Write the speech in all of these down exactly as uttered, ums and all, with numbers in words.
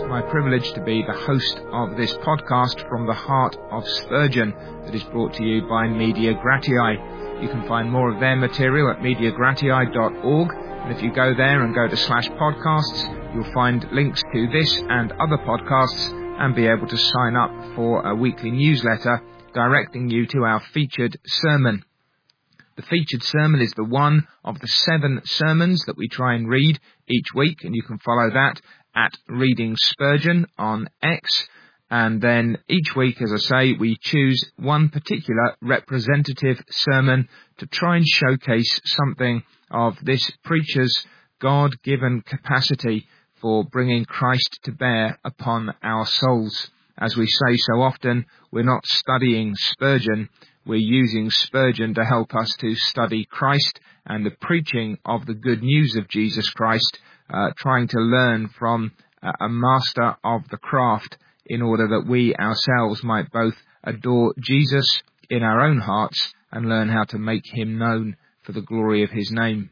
my privilege to be the host of this podcast from the heart of Spurgeon that is brought to you by Media Gratiae. You can find more of their material at media gratiae dot org, and if you go there and go to slash podcasts, you'll find links to this and other podcasts and be able to sign up for a weekly newsletter directing you to our featured sermon. The featured sermon is the one of the seven sermons that we try and read each week, and you can follow that at Reading Spurgeon on X. And then each week, as I say, we choose one particular representative sermon to try and showcase something of this preacher's God-given capacity for bringing Christ to bear upon our souls. As we say so often, we're not studying Spurgeon, we're using Spurgeon to help us to study Christ and the preaching of the good news of Jesus Christ, uh, trying to learn from uh, a master of the craft in order that we ourselves might both adore Jesus in our own hearts and learn how to make him known for the glory of his name.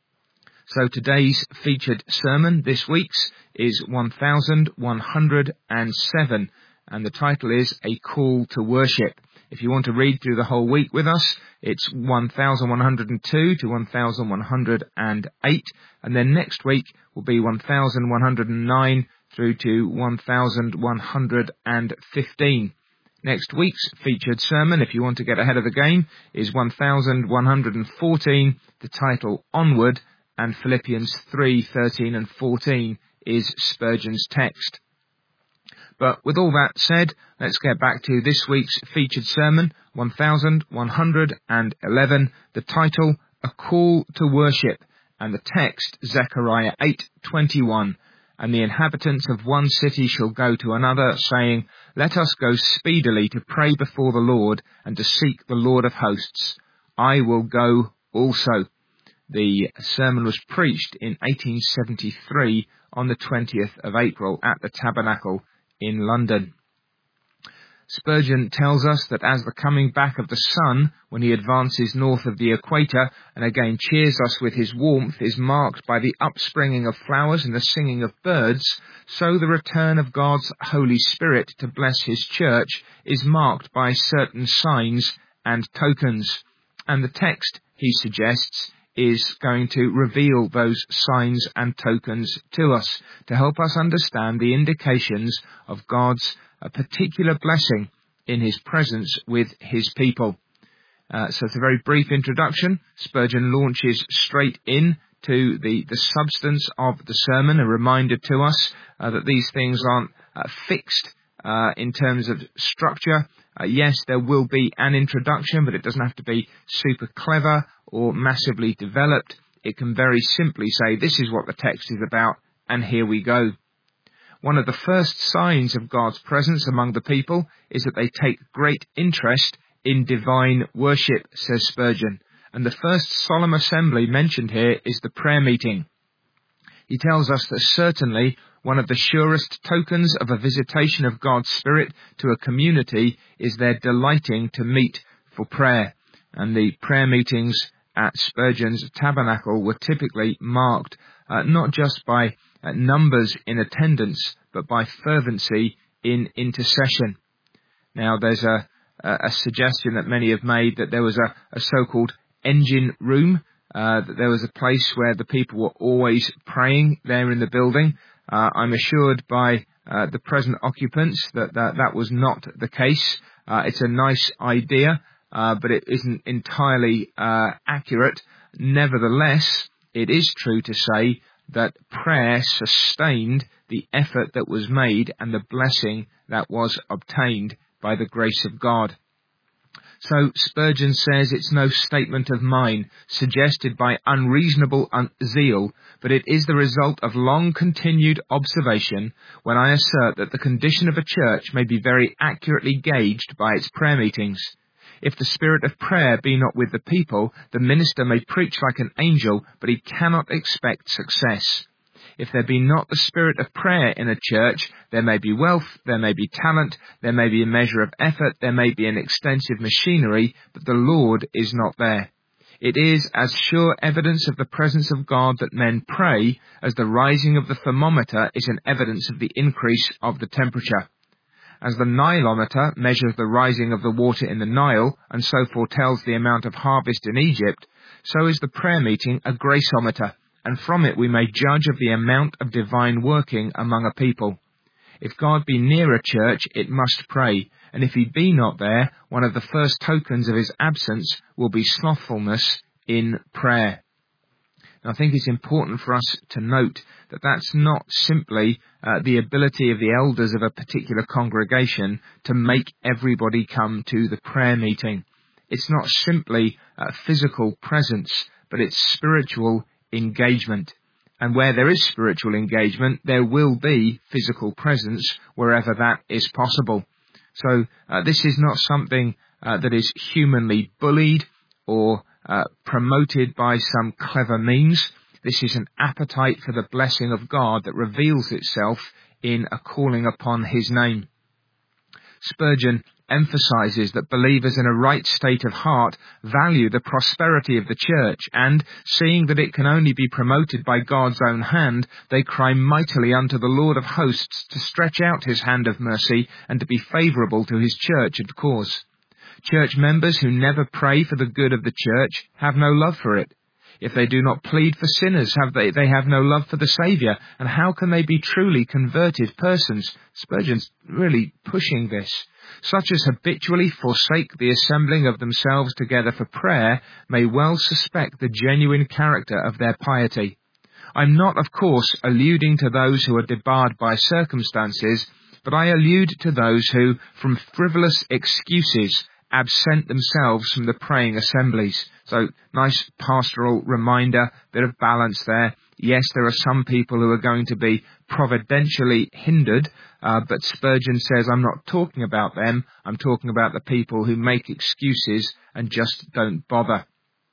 So today's featured sermon, this week's, is one thousand one hundred seven, and the title is A Call to Worship. If you want to read through the whole week with us, it's one thousand one hundred two to one thousand one hundred eight, and then next week will be one thousand one hundred nine through to one thousand one hundred fifteen. Next week's featured sermon, if you want to get ahead of the game, is one thousand one hundred fourteen, the title Onward, and Philippians three, thirteen and fourteen is Spurgeon's text. But with all that said, let's get back to this week's featured sermon, one thousand one hundred eleven, the title, A Call to Worship, and the text, Zechariah eight twenty-one. And the inhabitants of one city shall go to another, saying, Let us go speedily to pray before the Lord, and to seek the Lord of hosts. I will go also. The sermon was preached in eighteen seventy-three on the twentieth of April at the Tabernacle in London. Spurgeon tells us that as the coming back of the sun, when he advances north of the equator, and again cheers us with his warmth, is marked by the upspringing of flowers and the singing of birds, so the return of God's Holy Spirit to bless his church is marked by certain signs and tokens. And the text, he suggests, is going to reveal those signs and tokens to us to help us understand the indications of God's a particular blessing in his presence with his people. Uh, so it's a very brief introduction. Spurgeon launches straight in to the, the substance of the sermon, a reminder to us uh, that these things aren't uh, fixed uh, in terms of structure. Uh, yes, there will be an introduction, but it doesn't have to be super clever or massively developed. It can very simply say, this is what the text is about, and here we go. One of the first signs of God's presence among the people is that they take great interest in divine worship, says Spurgeon. And the first solemn assembly mentioned here is the prayer meeting. He tells us that certainly one of the surest tokens of a visitation of God's Spirit to a community is their delighting to meet for prayer. And the prayer meetings at Spurgeon's Tabernacle were typically marked uh, not just by uh, numbers in attendance, but by fervency in intercession. Now, there's a, a suggestion that many have made that there was a, a so-called engine room, uh, that there was a place where the people were always praying there in the building. Uh, I'm assured by uh, the present occupants that, that that was not the case. Uh, it's a nice idea, uh, but it isn't entirely uh, accurate. Nevertheless, it is true to say that prayer sustained the effort that was made and the blessing that was obtained by the grace of God. So Spurgeon says it's no statement of mine, suggested by unreasonable un- zeal, but it is the result of long-continued observation when I assert that the condition of a church may be very accurately gauged by its prayer meetings. If the spirit of prayer be not with the people, the minister may preach like an angel, but he cannot expect success. If there be not the spirit of prayer in a church, there may be wealth, there may be talent, there may be a measure of effort, there may be an extensive machinery, but the Lord is not there. It is as sure evidence of the presence of God that men pray as the rising of the thermometer is an evidence of the increase of the temperature. As the Nilometer measures the rising of the water in the Nile and so foretells the amount of harvest in Egypt, so is the prayer meeting a graceometer, and from it we may judge of the amount of divine working among a people. If God be near a church, it must pray, and if he be not there, one of the first tokens of his absence will be slothfulness in prayer. And I think it's important for us to note that that's not simply uh, the ability of the elders of a particular congregation to make everybody come to the prayer meeting. It's not simply uh, physical presence, but it's spiritual engagement. And where there is spiritual engagement, there will be physical presence wherever that is possible. So uh, this is not something uh, that is humanly bullied or uh, promoted by some clever means. This is an appetite for the blessing of God that reveals itself in a calling upon his name. Spurgeon emphasizes that believers in a right state of heart value the prosperity of the church, and, seeing that it can only be promoted by God's own hand, they cry mightily unto the Lord of hosts to stretch out his hand of mercy and to be favourable to his church and cause. Church members who never pray for the good of the church have no love for it. If they do not plead for sinners, have they, they have no love for the Saviour, and how can they be truly converted persons? Spurgeon's really pushing this. Such as habitually forsake the assembling of themselves together for prayer may well suspect the genuine character of their piety. I'm not, of course, alluding to those who are debarred by circumstances, but I allude to those who, from frivolous excuses, absent themselves from the praying assemblies. So, nice pastoral reminder, bit of balance there. Yes, there are some people who are going to be providentially hindered, uh, but Spurgeon says, I'm not talking about them, I'm talking about the people who make excuses and just don't bother.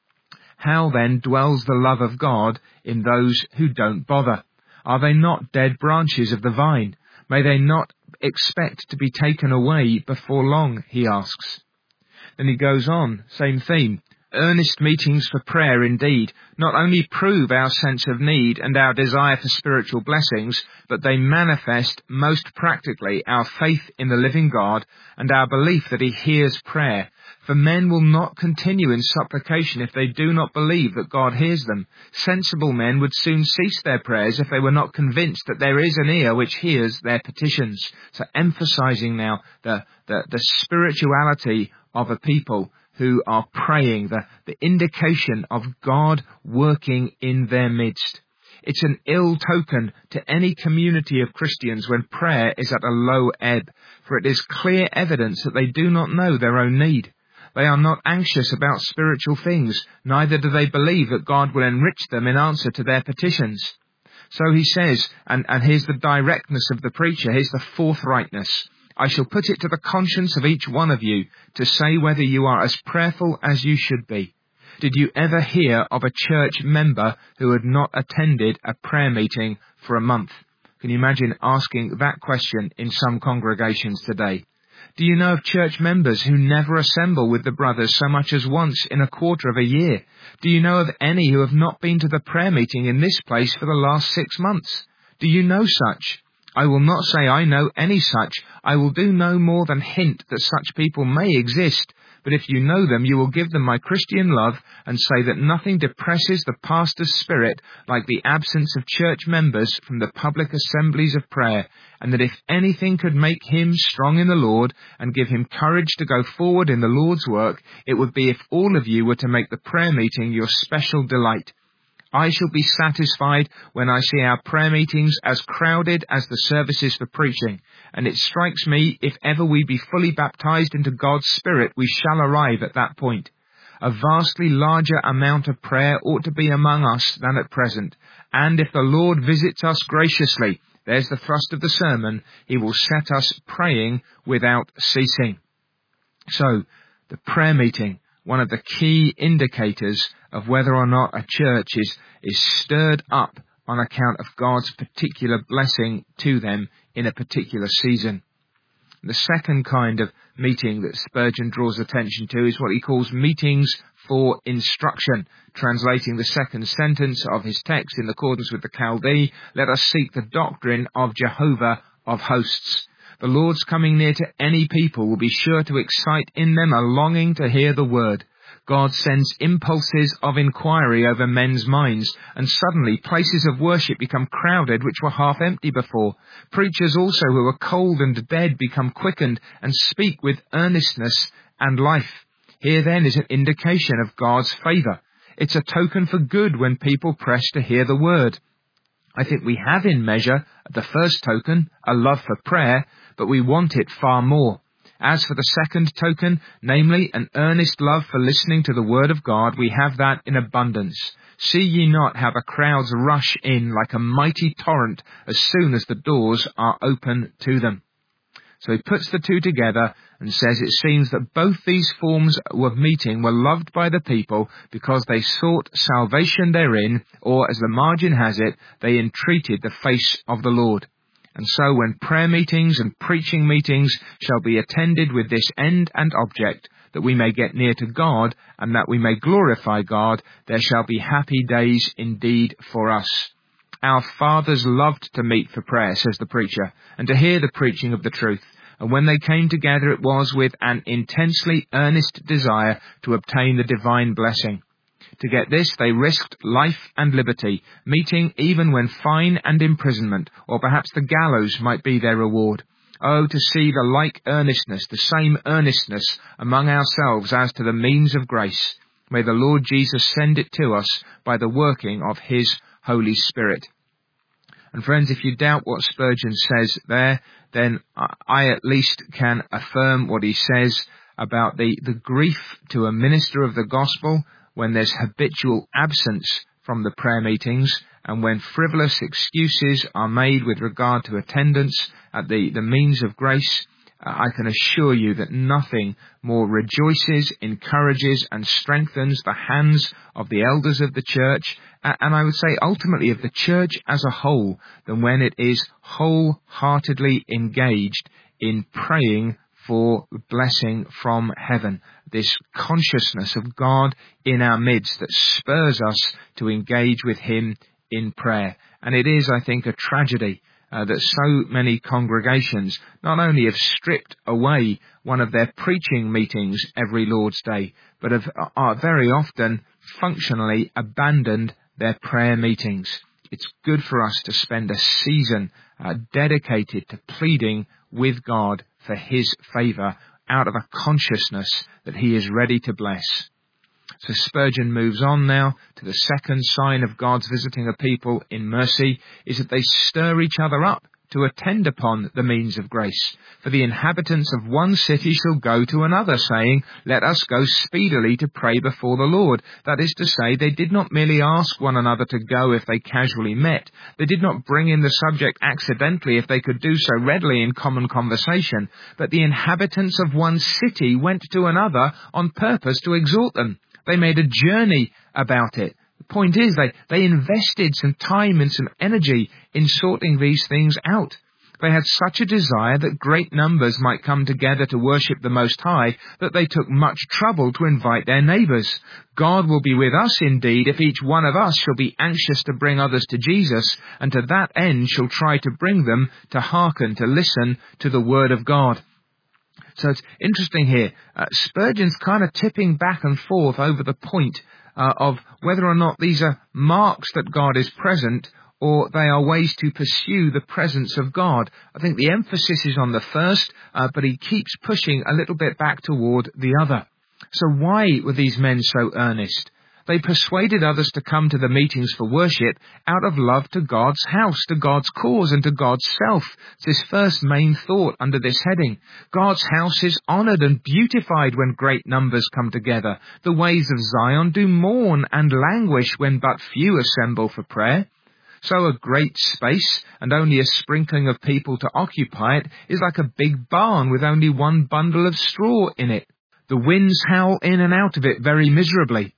How then dwells the love of God in those who don't bother? Are they not dead branches of the vine? May they not expect to be taken away before long, he asks. Then he goes on, same theme. Earnest meetings for prayer indeed not only prove our sense of need and our desire for spiritual blessings, but they manifest most practically our faith in the living God and our belief that he hears prayer. For men will not continue in supplication if they do not believe that God hears them. Sensible men would soon cease their prayers if they were not convinced that there is an ear which hears their petitions. So emphasizing now the, the, the spirituality of a people who are praying, the, the indication of God working in their midst. It's an ill token to any community of Christians when prayer is at a low ebb, for it is clear evidence that they do not know their own need. They are not anxious about spiritual things, neither do they believe that God will enrich them in answer to their petitions. So he says, and, and here's the directness of the preacher, here's the forthrightness. I shall put it to the conscience of each one of you to say whether you are as prayerful as you should be. Did you ever hear of a church member who had not attended a prayer meeting for a month? Can you imagine asking that question in some congregations today? Do you know of church members who never assemble with the brothers so much as once in a quarter of a year? Do you know of any who have not been to the prayer meeting in this place for the last six months? Do you know such? I will not say I know any such. I will do no more than hint that such people may exist. But if you know them, you will give them my Christian love and say that nothing depresses the pastor's spirit like the absence of church members from the public assemblies of prayer, and that if anything could make him strong in the Lord and give him courage to go forward in the Lord's work, it would be if all of you were to make the prayer meeting your special delight. I shall be satisfied when I see our prayer meetings as crowded as the services for preaching, and it strikes me if ever we be fully baptized into God's Spirit, we shall arrive at that point. A vastly larger amount of prayer ought to be among us than at present, and if the Lord visits us graciously, there's the thrust of the sermon, he will set us praying without ceasing. So, the prayer meeting, one of the key indicators of whether or not a church is, is stirred up on account of God's particular blessing to them in a particular season. The second kind of meeting that Spurgeon draws attention to is what he calls meetings for instruction. Translating the second sentence of his text in accordance with the Chaldee, let us seek the doctrine of Jehovah of hosts. The Lord's coming near to any people will be sure to excite in them a longing to hear the word. God sends impulses of inquiry over men's minds, and suddenly places of worship become crowded which were half empty before. Preachers also who were cold and dead become quickened and speak with earnestness and life. Here then is an indication of God's favour. It's a token for good when people press to hear the word. I think we have in measure, the first token, a love for prayer, but we want it far more. As for the second token, namely an earnest love for listening to the word of God, we have that in abundance. See ye not how the crowds rush in like a mighty torrent as soon as the doors are open to them? So he puts the two together and says it seems that both these forms of meeting were loved by the people because they sought salvation therein, or as the margin has it, they entreated the face of the Lord. And so when prayer meetings and preaching meetings shall be attended with this end and object, that we may get near to God and that we may glorify God, there shall be happy days indeed for us. Our fathers loved to meet for prayer, says the preacher, and to hear the preaching of the truth. And when they came together, it was with an intensely earnest desire to obtain the divine blessing. To get this, they risked life and liberty, meeting even when fine and imprisonment, or perhaps the gallows might be their reward. Oh, to see the like earnestness, the same earnestness among ourselves as to the means of grace. May the Lord Jesus send it to us by the working of his Holy Spirit. And friends, if you doubt what Spurgeon says there, then I at least can affirm what he says about the, the grief to a minister of the gospel when there's habitual absence from the prayer meetings and when frivolous excuses are made with regard to attendance at the, the means of grace. I can assure you that nothing more rejoices, encourages and strengthens the hands of the elders of the church, and I would say ultimately of the church as a whole, than when it is wholeheartedly engaged in praying for blessing from heaven. This consciousness of God in our midst that spurs us to engage with him in prayer. And it is, I think, a tragedy Uh, that so many congregations not only have stripped away one of their preaching meetings every Lord's Day, but have are very often functionally abandoned their prayer meetings. It's good for us to spend a season uh, dedicated to pleading with God for his favour out of a consciousness that he is ready to bless. So Spurgeon moves on now to the second sign of God's visiting a people in mercy, is that they stir each other up to attend upon the means of grace. For the inhabitants of one city shall go to another, saying, let us go speedily to pray before the Lord. That is to say, they did not merely ask one another to go if they casually met. They did not bring in the subject accidentally if they could do so readily in common conversation. But the inhabitants of one city went to another on purpose to exhort them. They made a journey about it. The point is, they, they invested some time and some energy in sorting these things out. They had such a desire that great numbers might come together to worship the Most High that they took much trouble to invite their neighbours. God will be with us indeed if each one of us shall be anxious to bring others to Jesus, and to that end shall try to bring them to hearken, to listen to the Word of God. So it's interesting here. Uh, Spurgeon's kind of tipping back and forth over the point uh, of whether or not these are marks that God is present or they are ways to pursue the presence of God. I think the emphasis is on the first, uh, but he keeps pushing a little bit back toward the other. So why were these men so earnest? They persuaded others to come to the meetings for worship out of love to God's house, to God's cause, and to God's self. It's his first main thought under this heading. God's house is honoured and beautified when great numbers come together. The ways of Zion do mourn and languish when but few assemble for prayer. So a great space and only a sprinkling of people to occupy it is like a big barn with only one bundle of straw in it. The winds howl in and out of it very miserably.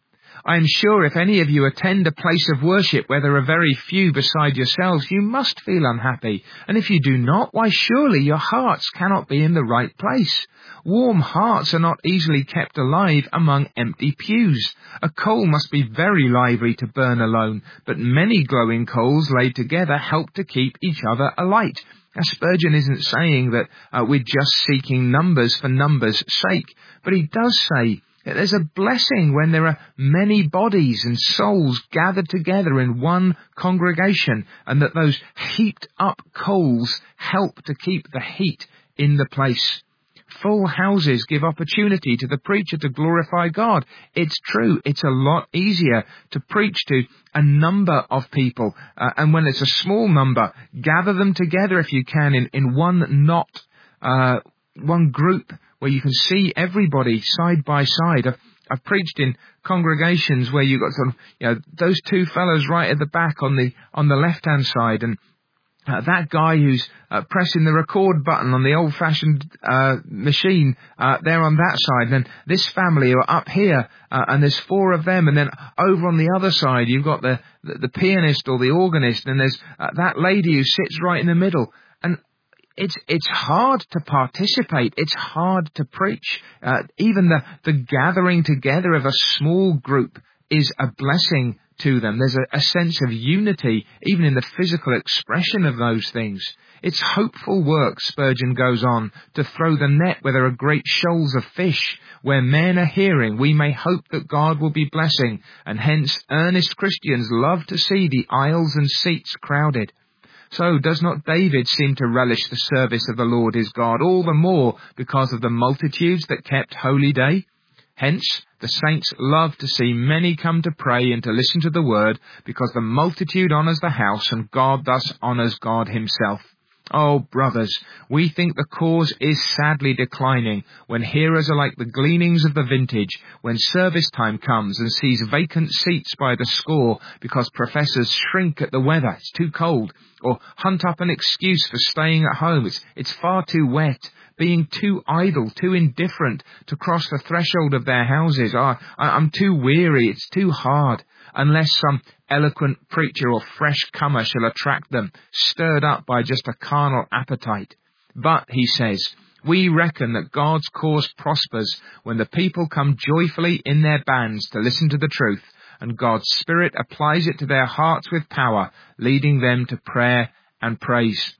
I am sure if any of you attend a place of worship where there are very few beside yourselves, you must feel unhappy. And if you do not, why surely your hearts cannot be in the right place. Warm hearts are not easily kept alive among empty pews. A coal must be very lively to burn alone, but many glowing coals laid together help to keep each other alight. Now, Spurgeon isn't saying that uh, we're just seeking numbers for numbers' sake, but he does say that there's a blessing when there are many bodies and souls gathered together in one congregation, and that those heaped up coals help to keep the heat in the place. Full houses give opportunity to the preacher to glorify God. It's true, it's a lot easier to preach to a number of people. Uh, and when it's a small number, gather them together if you can in, in one knot, uh, one group where you can see everybody side by side. I've, I've preached in congregations where you've got sort of, you know, those two fellows right at the back on the, on the left-hand side, and Uh, that guy who's uh, pressing the record button on the old-fashioned uh, machine, uh, they're on that side. And then this family are up here, uh, and there's four of them. And then over on the other side, you've got the, the, the pianist or the organist, and there's uh, that lady who sits right in the middle. And it's it's hard to participate. It's hard to preach. Uh, even the, the gathering together of a small group is a blessing to them. There's a, a sense of unity, even in the physical expression of those things. It's hopeful work, Spurgeon goes on, to throw the net where there are great shoals of fish. Where men are hearing, we may hope that God will be blessing, and hence earnest Christians love to see the aisles and seats crowded. So does not David seem to relish the service of the Lord his God, all the more because of the multitudes that kept holy day? Hence, the saints love to see many come to pray and to listen to the word, because the multitude honours the house, and God thus honours God himself. Oh, brothers, we think the cause is sadly declining, when hearers are like the gleanings of the vintage, when service time comes and sees vacant seats by the score, because professors shrink at the weather, it's too cold, or hunt up an excuse for staying at home, it's, it's far too wet, being too idle, too indifferent to cross the threshold of their houses. Oh, I'm too weary, it's too hard, unless some eloquent preacher or fresh comer shall attract them, stirred up by just a carnal appetite. But, he says, we reckon that God's cause prospers when the people come joyfully in their bands to listen to the truth, and God's Spirit applies it to their hearts with power, leading them to prayer and praise.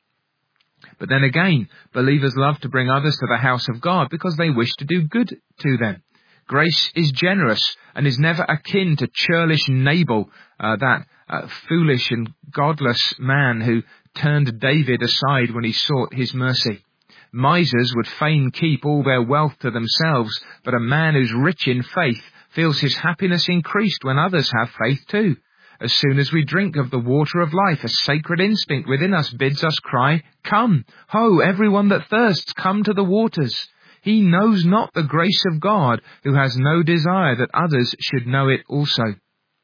But then again, believers love to bring others to the house of God because they wish to do good to them. Grace is generous and is never akin to churlish Nabal, uh, that uh, foolish and godless man who turned David aside when he sought his mercy. Misers would fain keep all their wealth to themselves, but a man who's rich in faith feels his happiness increased when others have faith too. As soon as we drink of the water of life, a sacred instinct within us bids us cry, "Come, ho, everyone that thirsts, come to the waters." He knows not the grace of God, who has no desire that others should know it also.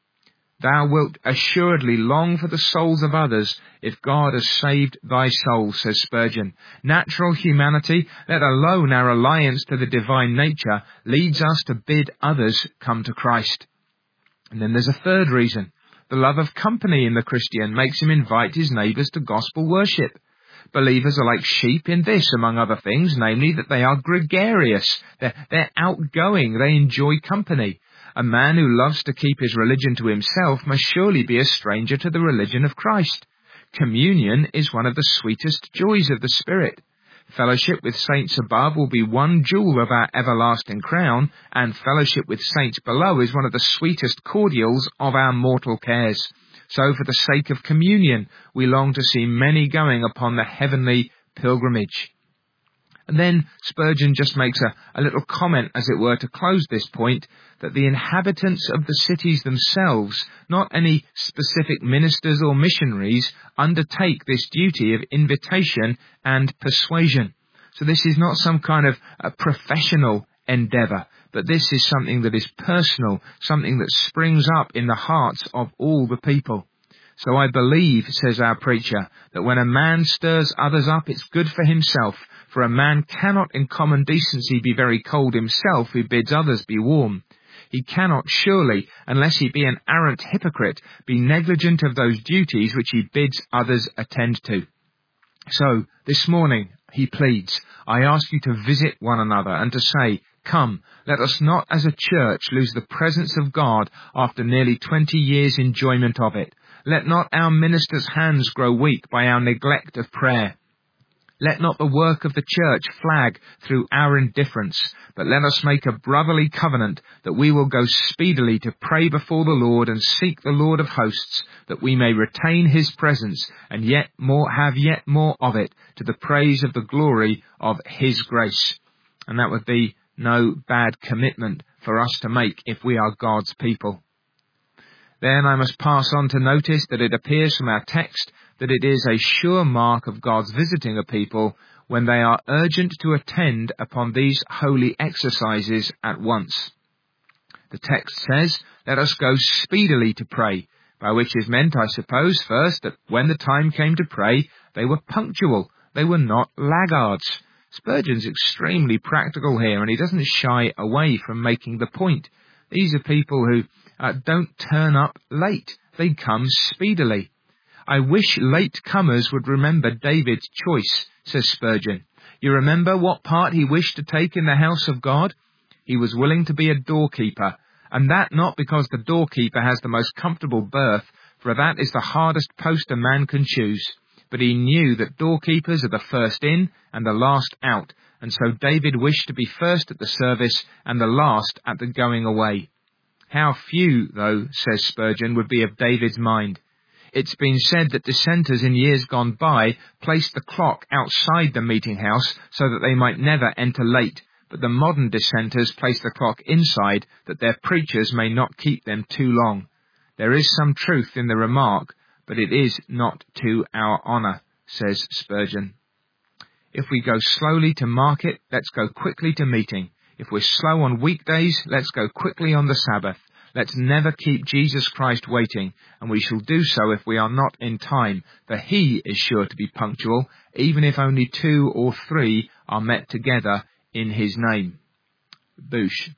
Thou wilt assuredly long for the souls of others if God has saved thy soul, says Spurgeon. Natural humanity, let alone our alliance to the divine nature, leads us to bid others come to Christ. And then there's a third reason. The love of company in the Christian makes him invite his neighbours to gospel worship. Believers are like sheep in this, among other things, namely that they are gregarious. They're, they're outgoing. They enjoy company. A man who loves to keep his religion to himself must surely be a stranger to the religion of Christ. Communion is one of the sweetest joys of the Spirit. Fellowship with saints above will be one jewel of our everlasting crown, and fellowship with saints below is one of the sweetest cordials of our mortal cares. So for the sake of communion, we long to see many going upon the heavenly pilgrimage. And then Spurgeon just makes a, a little comment, as it were, to close this point, that the inhabitants of the cities themselves, not any specific ministers or missionaries, undertake this duty of invitation and persuasion. So this is not some kind of a professional endeavour, but this is something that is personal, something that springs up in the hearts of all the people. So I believe, says our preacher, that when a man stirs others up, it's good for himself, for a man cannot in common decency be very cold himself who bids others be warm. He cannot surely, unless he be an arrant hypocrite, be negligent of those duties which he bids others attend to. So, this morning, he pleads, I ask you to visit one another and to say, come, let us not as a church lose the presence of God after nearly twenty years' enjoyment of it. Let not our ministers' hands grow weak by our neglect of prayer. Let not the work of the church flag through our indifference, but let us make a brotherly covenant that we will go speedily to pray before the Lord and seek the Lord of hosts, that we may retain his presence and yet more have yet more of it, to the praise of the glory of his grace. And that would be no bad commitment for us to make if we are God's people. Then I must pass on to notice that it appears from our text that it is a sure mark of God's visiting a people when they are urgent to attend upon these holy exercises at once. The text says, let us go speedily to pray, by which is meant, I suppose, first, that when the time came to pray, they were punctual, they were not laggards. Spurgeon's extremely practical here, and he doesn't shy away from making the point. These are people who uh, don't turn up late, they come speedily. I wish late comers would remember David's choice, says Spurgeon. You remember what part he wished to take in the house of God? He was willing to be a doorkeeper, and that not because the doorkeeper has the most comfortable berth, for that is the hardest post a man can choose. But he knew that doorkeepers are the first in and the last out, and so David wished to be first at the service and the last at the going away. How few, though, says Spurgeon, would be of David's mind. It's been said that dissenters in years gone by placed the clock outside the meeting house so that they might never enter late, but the modern dissenters place the clock inside that their preachers may not keep them too long. There is some truth in the remark, but it is not to our honour, says Spurgeon. If we go slowly to market, let's go quickly to meeting. If we're slow on weekdays, let's go quickly on the Sabbath. Let's never keep Jesus Christ waiting, and we shall do so if we are not in time, for he is sure to be punctual, even if only two or three are met together in his name. Boosh.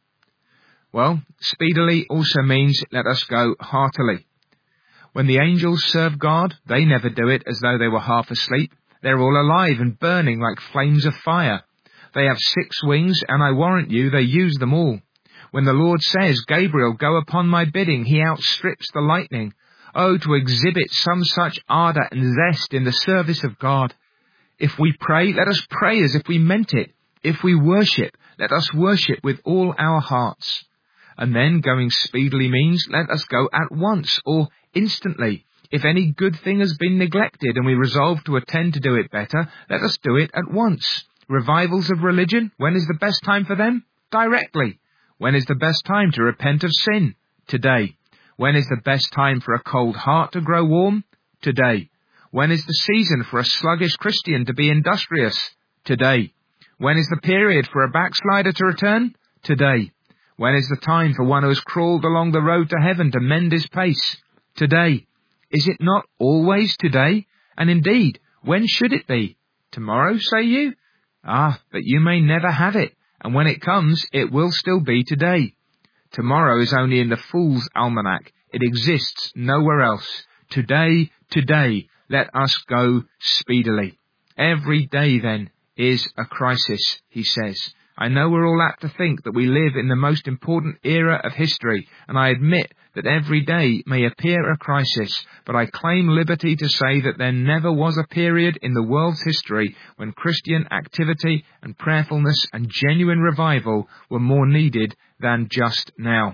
Well, speedily also means let us go heartily. When the angels serve God, they never do it as though they were half asleep. They're all alive and burning like flames of fire. They have six wings, and I warrant you they use them all. When the Lord says, Gabriel, go upon my bidding, he outstrips the lightning. Oh, to exhibit some such ardour and zest in the service of God. If we pray, let us pray as if we meant it. If we worship, let us worship with all our hearts. And then going speedily means let us go at once or instantly. If any good thing has been neglected and we resolve to attend to do it better, let us do it at once. Revivals of religion, when is the best time for them? Directly. When is the best time to repent of sin? Today. When is the best time for a cold heart to grow warm? Today. When is the season for a sluggish Christian to be industrious? Today. When is the period for a backslider to return? Today. When is the time for one who has crawled along the road to heaven to mend his pace? Today. Is it not always today? And indeed, when should it be? Tomorrow, say you? Ah, but you may never have it. And when it comes, it will still be today. Tomorrow is only in the Fool's Almanac. It exists nowhere else. Today, today, let us go speedily. Every day, then, is a crisis, he says. I know we're all apt to think that we live in the most important era of history, and I admit that every day may appear a crisis, but I claim liberty to say that there never was a period in the world's history when Christian activity and prayerfulness and genuine revival were more needed than just now.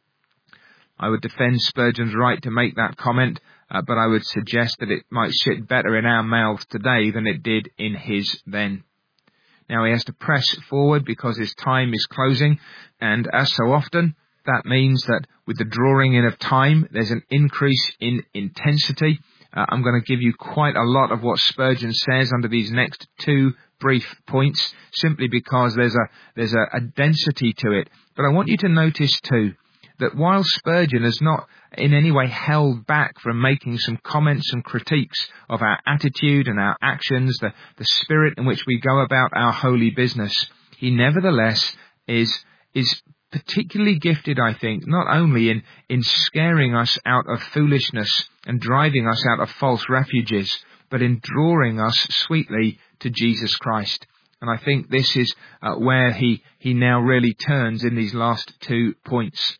I would defend Spurgeon's right to make that comment, uh, but I would suggest that it might sit better in our mouths today than it did in his then. Now he has to press forward because his time is closing, and as so often, that means that with the drawing in of time, there's an increase in intensity. Uh, I'm going to give you quite a lot of what Spurgeon says under these next two brief points, simply because there's a there's a, a density to it. But I want you to notice too that while Spurgeon has not in any way held back from making some comments and critiques of our attitude and our actions, the, the spirit in which we go about our holy business, he nevertheless is is particularly gifted, I think, not only in, in scaring us out of foolishness and driving us out of false refuges, but in drawing us sweetly to Jesus Christ. And I think this is uh, where he, he now really turns in these last two points.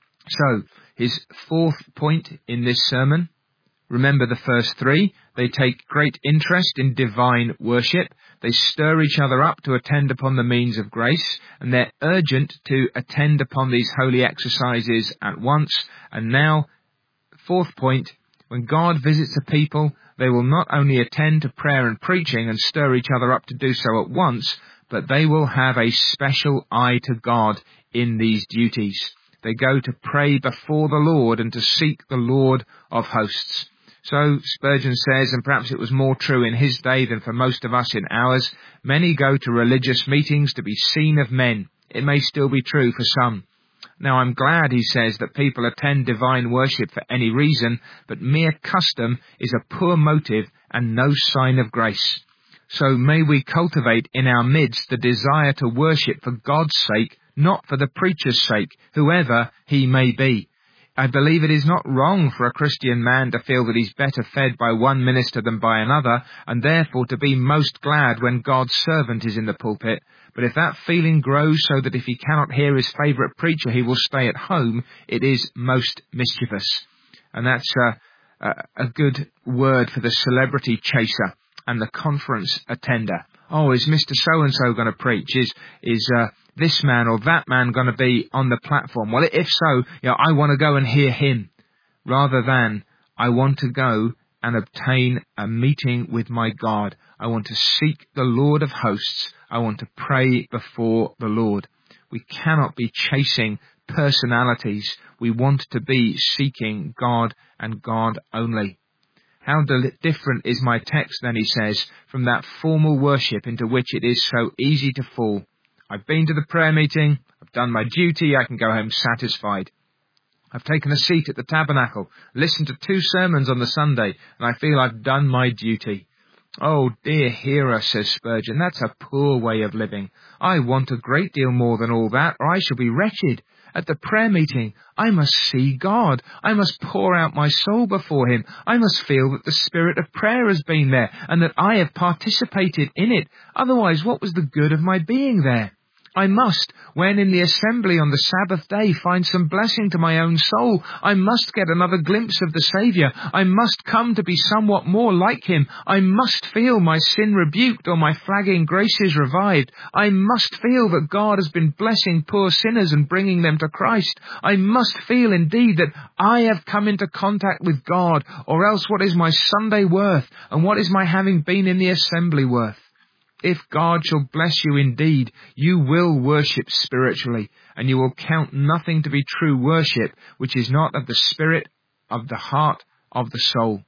So, his fourth point in this sermon, remember the first three, they take great interest in divine worship. They stir each other up to attend upon the means of grace, and they're urgent to attend upon these holy exercises at once. And now, fourth point, when God visits a people, they will not only attend to prayer and preaching and stir each other up to do so at once, but they will have a special eye to God in these duties. They go to pray before the Lord and to seek the Lord of hosts. So Spurgeon says, and perhaps it was more true in his day than for most of us in ours, many go to religious meetings to be seen of men. It may still be true for some. Now I'm glad, he says, that people attend divine worship for any reason, but mere custom is a poor motive and no sign of grace. So may we cultivate in our midst the desire to worship for God's sake, not for the preacher's sake, whoever he may be. I believe it is not wrong for a Christian man to feel that he's better fed by one minister than by another, and therefore to be most glad when God's servant is in the pulpit. But if that feeling grows so that if he cannot hear his favourite preacher he will stay at home, it is most mischievous. And that's a, a, a good word for the celebrity chaser and the conference attender. Oh, is Mister So-and-so going to preach? Is is uh, this man or that man going to be on the platform? Well, if so, you know, I want to go and hear him, rather than I want to go and obtain a meeting with my God. I want to seek the Lord of hosts. I want to pray before the Lord. We cannot be chasing personalities. We want to be seeking God and God only. How different is my text, then, he says, from that formal worship into which it is so easy to fall. I've been to the prayer meeting, I've done my duty, I can go home satisfied. I've taken a seat at the tabernacle, listened to two sermons on the Sunday, and I feel I've done my duty. Oh, dear hearer, says Spurgeon, that's a poor way of living. I want a great deal more than all that, or I shall be wretched. At the prayer meeting, I must see God. I must pour out my soul before him. I must feel that the spirit of prayer has been there and that I have participated in it. Otherwise, what was the good of my being there? I must, when in the assembly on the Sabbath day, find some blessing to my own soul. I must get another glimpse of the Saviour. I must come to be somewhat more like him. I must feel my sin rebuked or my flagging graces revived. I must feel that God has been blessing poor sinners and bringing them to Christ. I must feel indeed that I have come into contact with God, or else what is my Sunday worth, and what is my having been in the assembly worth? If God shall bless you indeed, you will worship spiritually, and you will count nothing to be true worship which is not of the spirit, of the heart, of the soul.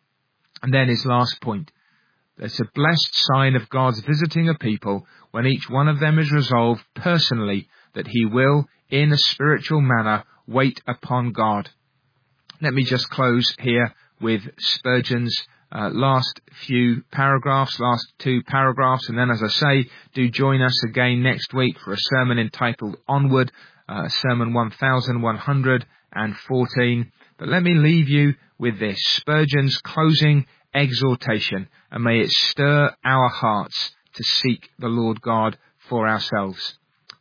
And then his last point. It's a blessed sign of God's visiting a people when each one of them is resolved personally that he will, in a spiritual manner, wait upon God. Let me just close here with Spurgeon's Uh, last few paragraphs, last two paragraphs, and then, as I say, do join us again next week for a sermon entitled Onward, uh, sermon one thousand one hundred fourteen. But let me leave you with this, Spurgeon's closing exhortation, and may it stir our hearts to seek the Lord God for ourselves.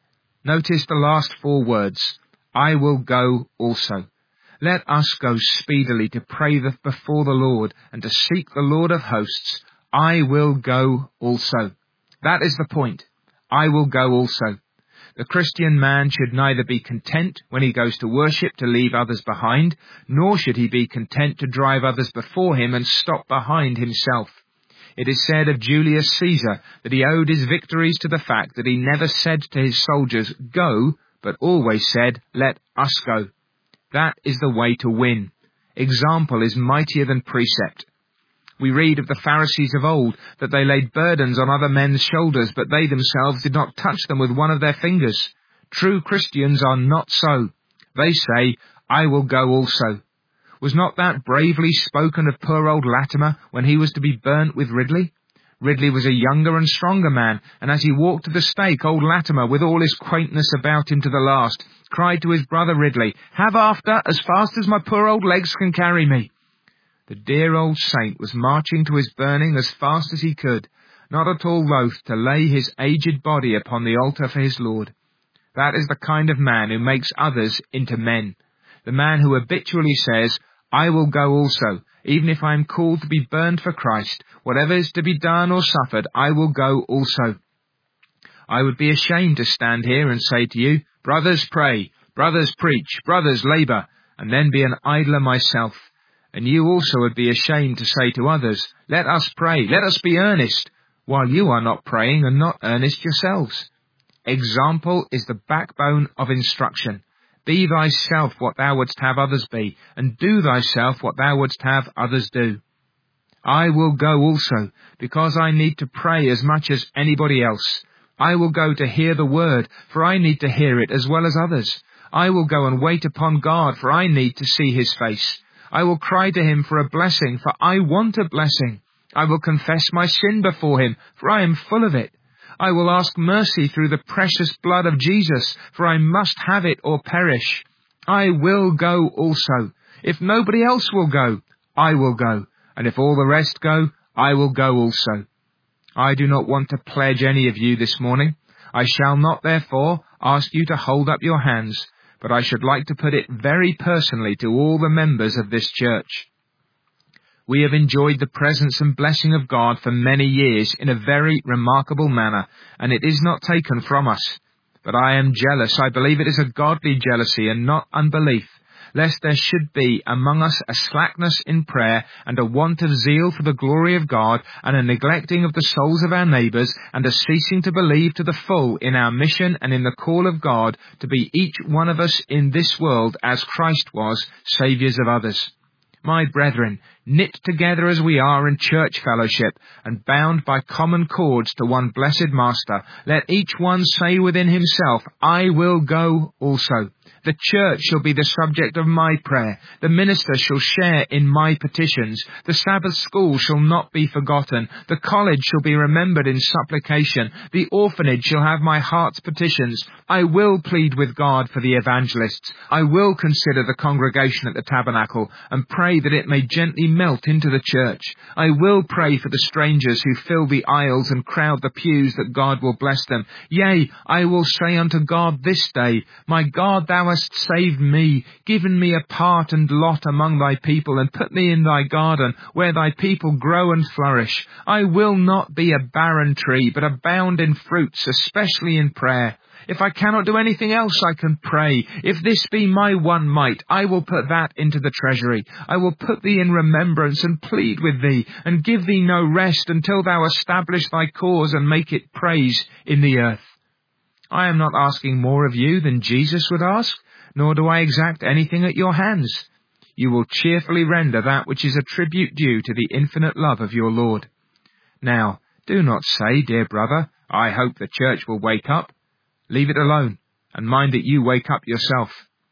Notice the last four words, I will go also. Let us go speedily to pray before the Lord and to seek the Lord of hosts. I will go also. That is the point. I will go also. The Christian man should neither be content when he goes to worship to leave others behind, nor should he be content to drive others before him and stop behind himself. It is said of Julius Caesar that he owed his victories to the fact that he never said to his soldiers, go, but always said, let us go. That is the way to win. Example is mightier than precept. We read of the Pharisees of old that they laid burdens on other men's shoulders, but they themselves did not touch them with one of their fingers. True Christians are not so. They say, I will go also. Was not that bravely spoken of poor old Latimer when he was to be burnt with Ridley? Ridley was a younger and stronger man, and as he walked to the stake, old Latimer, with all his quaintness about him to the last, cried to his brother Ridley, "Have after, as fast as my poor old legs can carry me." The dear old saint was marching to his burning as fast as he could, not at all loath to lay his aged body upon the altar for his Lord. That is the kind of man who makes others into men. The man who habitually says, "I will go also, even if I am called to be burned for Christ. Whatever is to be done or suffered, I will go also." I would be ashamed to stand here and say to you, "Brothers, pray, brothers, preach, brothers, labour," and then be an idler myself. And you also would be ashamed to say to others, "Let us pray, let us be earnest," while you are not praying and not earnest yourselves. Example is the backbone of instruction. Be thyself what thou wouldst have others be, and do thyself what thou wouldst have others do. I will go also, because I need to pray as much as anybody else. I will go to hear the word, for I need to hear it as well as others. I will go and wait upon God, for I need to see his face. I will cry to him for a blessing, for I want a blessing. I will confess my sin before him, for I am full of it. I will ask mercy through the precious blood of Jesus, for I must have it or perish. I will go also. If nobody else will go, I will go. And if all the rest go, I will go also. I do not want to pledge any of you this morning. I shall not, therefore, ask you to hold up your hands, but I should like to put it very personally to all the members of this church. We have enjoyed the presence and blessing of God for many years in a very remarkable manner, and it is not taken from us. But I am jealous. I believe it is a godly jealousy and not unbelief, lest there should be among us a slackness in prayer and a want of zeal for the glory of God, and a neglecting of the souls of our neighbours, and a ceasing to believe to the full in our mission and in the call of God to be each one of us in this world, as Christ was, saviours of others. My brethren, knit together as we are in church fellowship, and bound by common cords to one blessed Master, let each one say within himself, "I will go also." The church shall be the subject of my prayer. The minister shall share in my petitions. The Sabbath school shall not be forgotten. The college shall be remembered in supplication. The orphanage shall have my heart's petitions. I will plead with God for the evangelists. I will consider the congregation at the tabernacle and pray that it may gently melt into the church. I will pray for the strangers who fill the aisles and crowd the pews, that God will bless them. Yea, I will say unto God this day, "My God, thou hast saved me, given me a part and lot among thy people, and put me in thy garden, where thy people grow and flourish. I will not be a barren tree, but abound in fruits, especially in prayer. If I cannot do anything else, I can pray. If this be my one mite, I will put that into the treasury. I will put thee in remembrance and plead with thee, and give thee no rest until thou establish thy cause and make it praise in the earth." I am not asking more of you than Jesus would ask, nor do I exact anything at your hands. You will cheerfully render that which is a tribute due to the infinite love of your Lord. Now, do not say, "Dear brother, I hope the church will wake up." Leave it alone, and mind that you wake up yourself.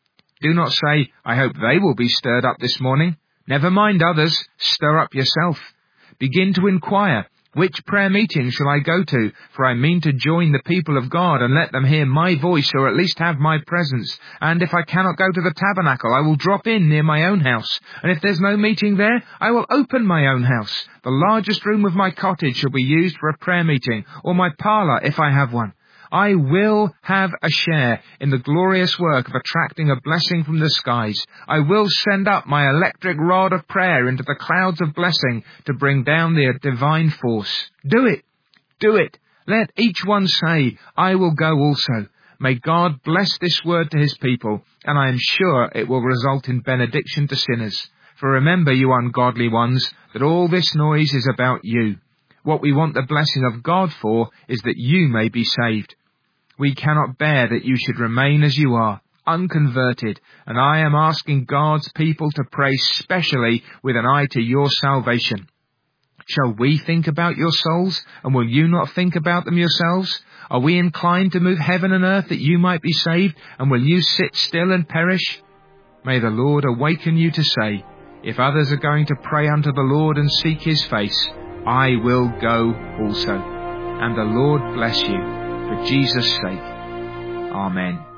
Do not say, "I hope they will be stirred up this morning." Never mind others, stir up yourself. Begin to inquire, which prayer meeting shall I go to? For I mean to join the people of God and let them hear my voice, or at least have my presence. And if I cannot go to the tabernacle, I will drop in near my own house. And if there's no meeting there, I will open my own house. The largest room of my cottage shall be used for a prayer meeting, or my parlour if I have one. I will have a share in the glorious work of attracting a blessing from the skies. I will send up my electric rod of prayer into the clouds of blessing to bring down the divine force. Do it. Do it. Let each one say, "I will go also." May God bless this word to his people, and I am sure it will result in benediction to sinners. For remember, you ungodly ones, that all this noise is about you. What we want the blessing of God for is that you may be saved. We cannot bear that you should remain as you are, unconverted, and I am asking God's people to pray specially with an eye to your salvation. Shall we think about your souls, and will you not think about them yourselves? Are we inclined to move heaven and earth that you might be saved, and will you sit still and perish? May the Lord awaken you to say, if others are going to pray unto the Lord and seek his face, I will go also. And the Lord bless you for Jesus' sake. Amen.